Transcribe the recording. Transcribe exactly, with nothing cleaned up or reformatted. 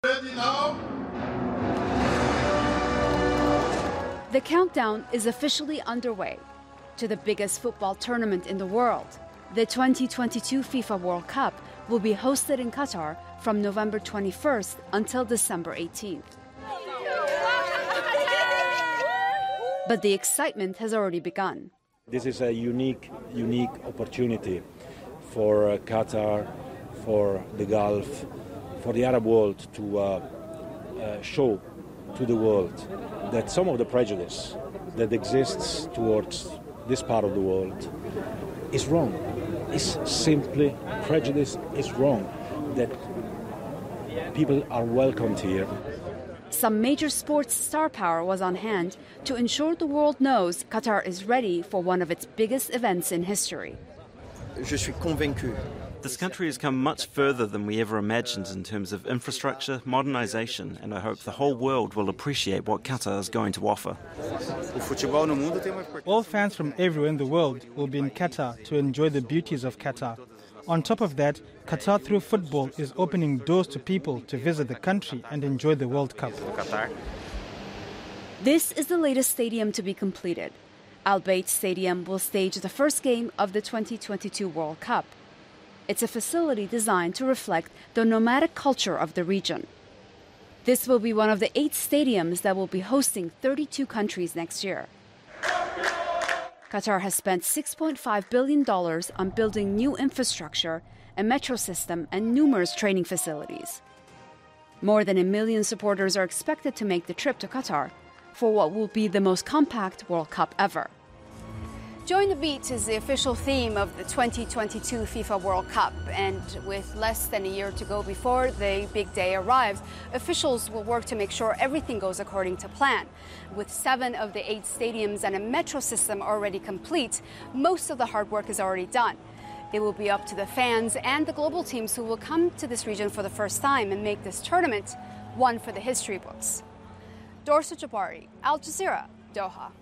Ready now? The countdown is officially underway to the biggest football tournament in the world. The twenty twenty-two FIFA World Cup will be hosted in Qatar from November twenty-first until December eighteenth. But the excitement has already begun. This is a unique, unique opportunity for uh, Qatar, for the Gulf, for the Arab world to uh, uh, show to the world that some of the prejudice that exists towards this part of the world is wrong. It's simply prejudice is wrong, that people are welcomed here. Some major sports star power was on hand to ensure the world knows Qatar is ready for one of its biggest events in history. Je suis convaincu. This country has come much further than we ever imagined in terms of infrastructure, modernisation, and I hope the whole world will appreciate what Qatar is going to offer. All fans from everywhere in the world will be in Qatar to enjoy the beauties of Qatar. On top of that, Qatar through football is opening doors to people to visit the country and enjoy the World Cup. This is the latest stadium to be completed. Al Bayt Stadium will stage the first game of the twenty twenty-two World Cup. It's a facility designed to reflect the nomadic culture of the region. This will be one of the eight stadiums that will be hosting thirty-two countries next year. Qatar has spent six point five billion dollars on building new infrastructure, a metro system, and numerous training facilities. More than a million supporters are expected to make the trip to Qatar for what will be the most compact World Cup ever. Join the Beat is the official theme of the twenty twenty-two FIFA World Cup, and with less than a year to go before the big day arrives, officials will work to make sure everything goes according to plan. With seven of the eight stadiums and a metro system already complete, most of the hard work is already done. It will be up to the fans and the global teams who will come to this region for the first time and make this tournament one for the history books. Dorsa Jabari, Al Jazeera, Doha.